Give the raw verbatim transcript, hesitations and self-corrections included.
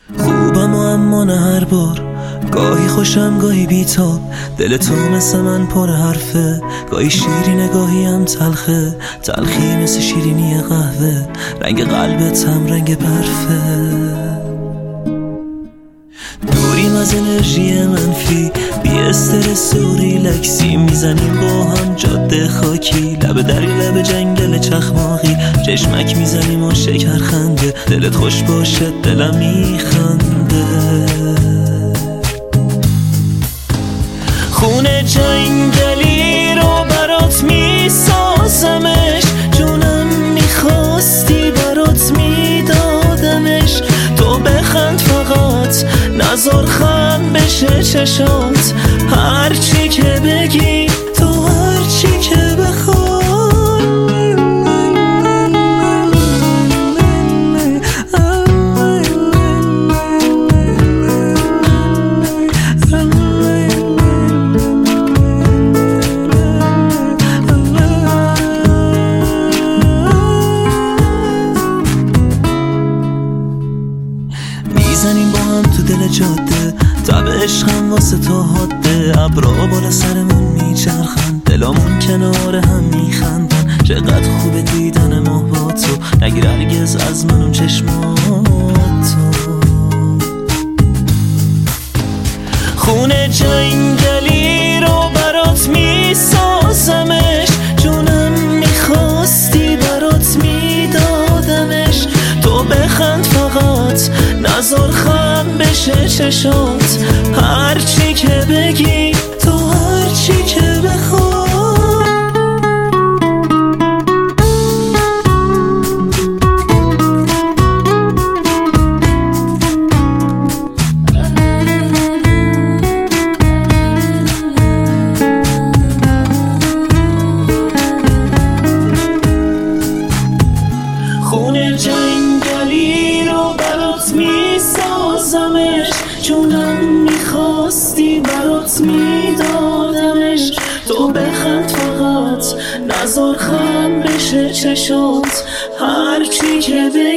خوبم و اما نه هر بار، گاهی خوشم گاهی بیتاب. دل تو مثل من پر حرفه، گاهی شیرینه گاهی هم تلخه. تلخی مثل شیرینی قهوه، رنگ قلبت هم رنگ برفه. دوریم از انرژی منفی، بی استرس و ریلکسی. میزنیم با هم جاده خاکی، لب دری لب جنگل چخماقی. چشمک میزنیم و شکر خنده، دلت خوش باشه دلم میخنده. خونه جنگلی رو برات میسازمش، جونم میخواستی برات میدادمش. تو بخند فقط نزار خم بشه چشات، هرچی که بگی تو هرچی که بخوای. میزنیم با هم تو دل جاده، تب عشقم واسه تو حاده. ابرا بالا سرمون میچرخن، دلامون کنار هم میخندن. چقدر خوبه دیدن ماه با تو، نگیر هرگز از من اون چشماتو. خونه جنگلی رو برات میسازمش، جونم میخواستی برات میدادمش. تو بخند فقط نزار خم بشه چشات، هرچی که بگی تو هرچی که بخوای. خونه جنگلی رو برات میسازمش، جونم میخواستی برات میدادمش. تو بخند فقط نزار خم بشه چشات، هرچی که